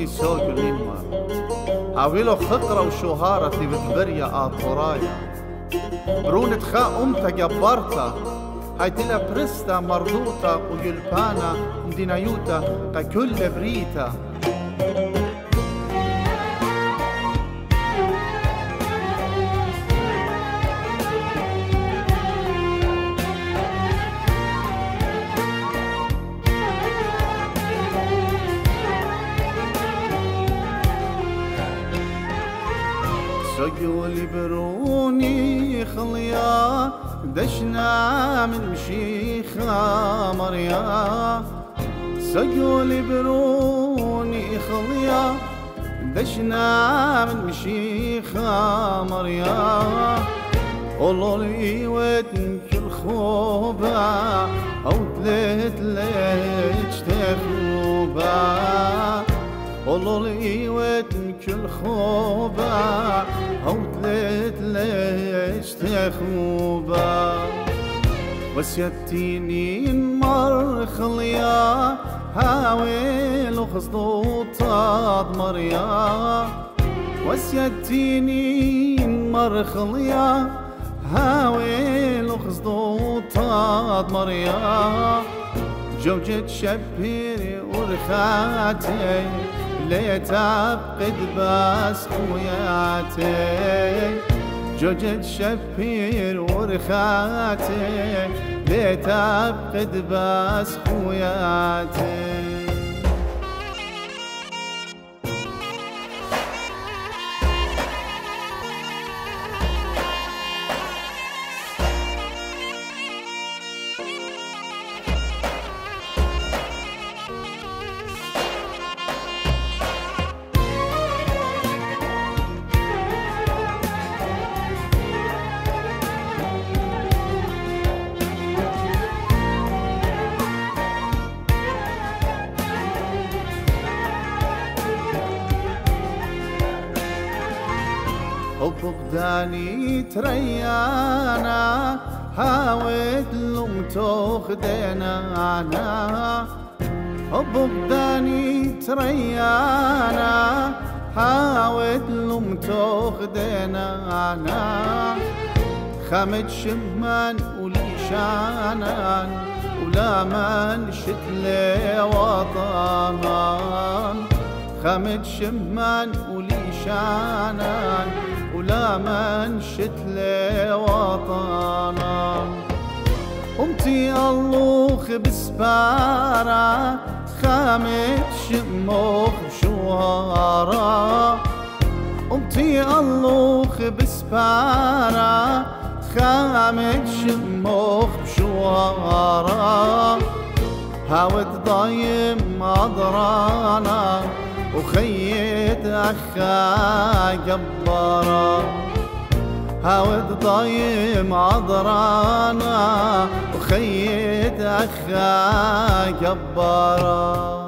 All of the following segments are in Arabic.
بروني سوق نيمار هاويلو خقرة وشهارتي بالبرية آطورايا برونة خا أمتا جبارتا هايتلا برستا مرضوطة ويلبانا مدينايوتا ككل بريتا سجولي بروني خليا دشنا من مشيخة مريا سجولي بروني خليا دشنا من مشيخة مريا قولوا لي وين كل خوبة أو تلت تخوبة قولوا لي وين كل خوبة أو تلت تخوبة وسيتيني مر خليا هاويل وخصدوطة مريا وسيتيني مر خليا هاويل وخصدوطة مريا جوجة شبيري ورخاتي ليتعقد باس خوياتي جوجة شبير ورخاتي ليتعقد باس خوياتي وفقداني تريانا هاوت لوم تاخدنا وفقداني تريانا هاوت لوم تاخدنا خمد شمان وليشانا ولا من شتلي وطمان خمد شمان وليشانا ولا من شتلي وطنا قمتي اللوخ بسبارة خامت شموخ بشوارة قمتي اللوخ بسبارة خامت شموخ بشوارة هاود ضايم عضرانا وخيت أخا جبارة هاود ضايم عضرانا وخيت أخا جبارة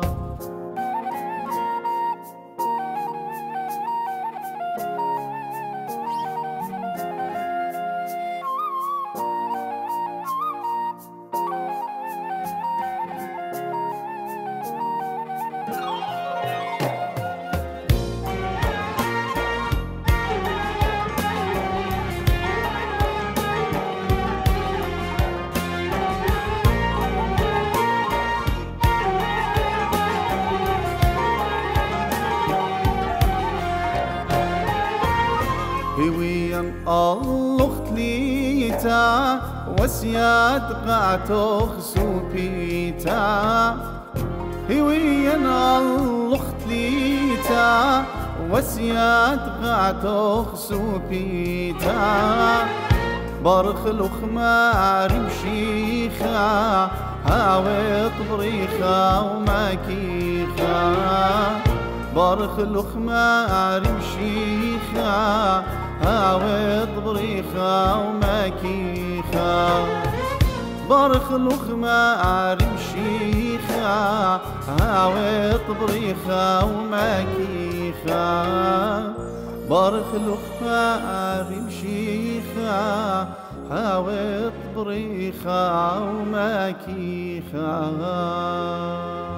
هويا اللخت ليتا وسيات قعتو خسوبيتا هويا اللخت ليتا وسيات قعتو خسوبيتا برخ الخمار مشيخة هاوي طبريخة وماكيخة برخ الخمار مشيخة هاوي طبريخة وماكيخة برخ الخمار مشيخة هاوي طبريخة وماكيخة برخ الخمار مشيخة هاوي طبريخة وماكيخة